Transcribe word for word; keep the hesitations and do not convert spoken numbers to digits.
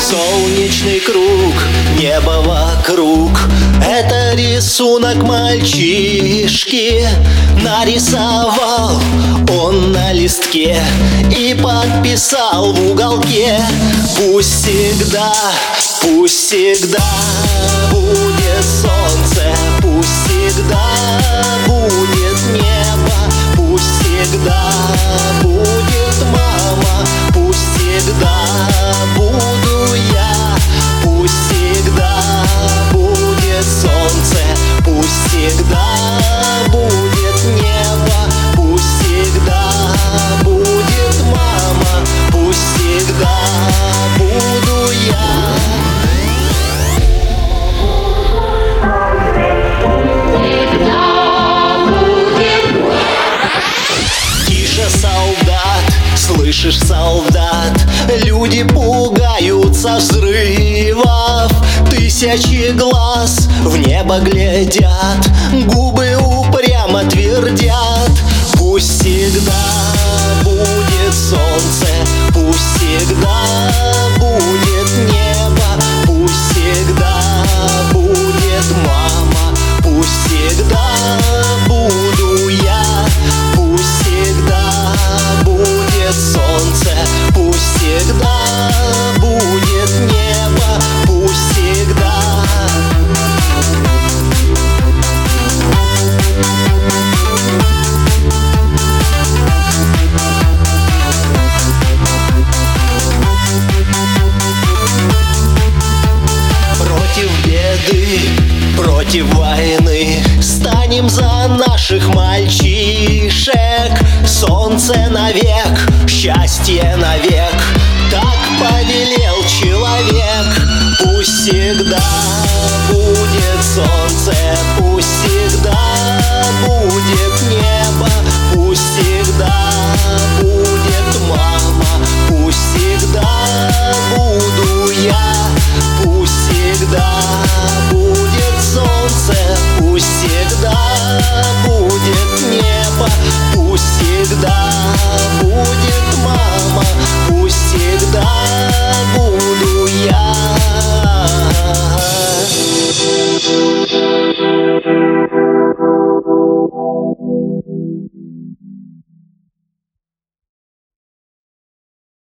Солнечный круг, небо вокруг — это рисунок мальчишки. Нарисовал он на листке и подписал в уголке: пусть всегда, пусть всегда будет солнце, пусть всегда будет небо, пусть всегда будет мама, пусть всегда буду я, пусть всегда будет солнце, пусть всегда будет небо, пусть всегда будет мама, пусть всегда буду я. Солдат, слышишь, солдат, люди пугаются взрывов. Тысячи глаз в небо глядят, губы упрямо твердят: пусть всегда будет солнце, пусть всегда будет небо, пусть всегда будет мама, пусть всегда буду я, пусть всегда будет солнце, пусть всегда будет небо, пусть всегда. Против беды, против войны станем за наших мальчишек. Солнце навек, счастье навек, так повелел человек.